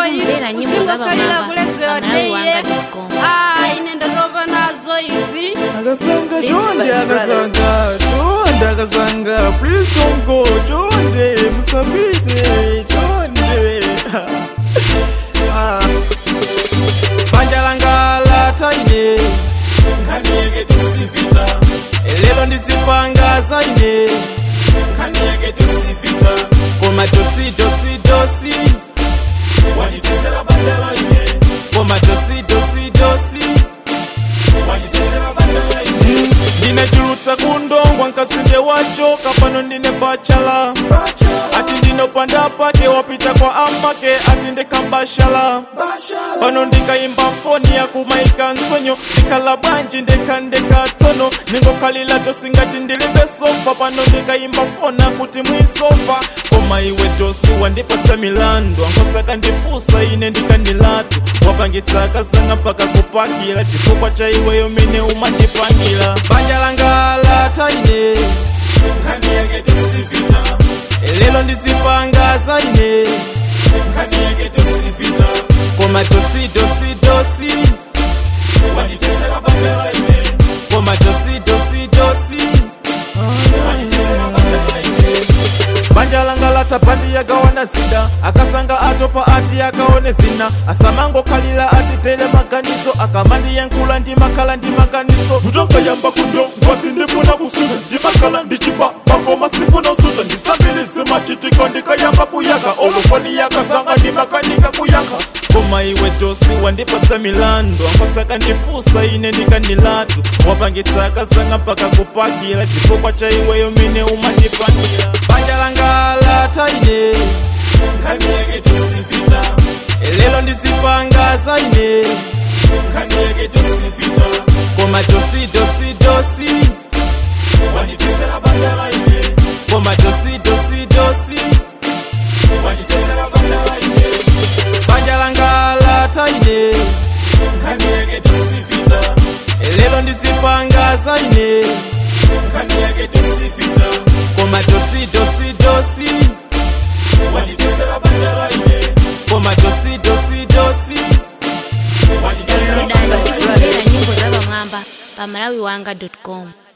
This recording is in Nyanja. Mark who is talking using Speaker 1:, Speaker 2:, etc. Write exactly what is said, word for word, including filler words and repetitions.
Speaker 1: kumvera nyimbo z'abamama pamalawi wanga dot com.
Speaker 2: Ah, inenda roba nazo izi
Speaker 3: akasanga chonde akasanga chonde akasanga please don't go chonde musambite chonde ah banja langa la taine ngani yake tusipita lelo ndisipanga zaine ngani yake tusipita koma dosi dosi dosi wanitesera banja laine koma dosi dosi dosi wanitesera banja laine ndinachulutsa kundongwa nkasinde wachoka pano ndine bachala ati ndinopanda pake wapita kwa amake ati ndekambashala pano ndikaimba foni ya kumaika nsonyo ndikala banji ndekandeka tsono ningokalila tosingati ndilibe sofa pano ndikaimba fona kuti mwisofa koma iwe tosi wandipatsa milandu ankosaka ndifusa ine ndikandilatu wapangitsaka sanga mpaka kupakila chifukwa cha iweyo mine umandipangira banja langa la taine ngani yake tusipita lelo ndisipanga zaine ngani yake tusipita koma dosi dosi dosi wanitesera banja laine koma dosi dosi dosi wanitesera banja laine banja langa latapandi yagawana zida akasanga atopa ati yakaone zina asamango kalila ati tele maganizo akamandi yankula ndi makala ndi maganizo vutonga yamba kundo ngwasi ndifuna kusuta ndi makala ndichipa bakoma sifuna usuta ndisabilize machitiko ndikayamba kuyaka olofoni yakasanga ndi makanika kuyaka koma iwe tosi wandipatsa milandu ankosaka ndifusa ine ndikandilatu wapangitsaka sanga mpaka kupakila chifukwa cha iweyo mine umandipangira banja langa la taine ngani yake tusipita lelo ndisipanga zaine ngani yake tusipita koma dosi dosi dosi wanitesera banja laine koma dosi dosi dosi wanitesera banja laine banja langa la taine ngani yake tusipita lelo ndisipanga zaine ngani yake tusipita koma dosi dosi dosi wanitesera banja laine koma dosi dosi dosi wanitesera banja laine
Speaker 1: kumvera nyimbo z'abamama pamalawi wanga dot com.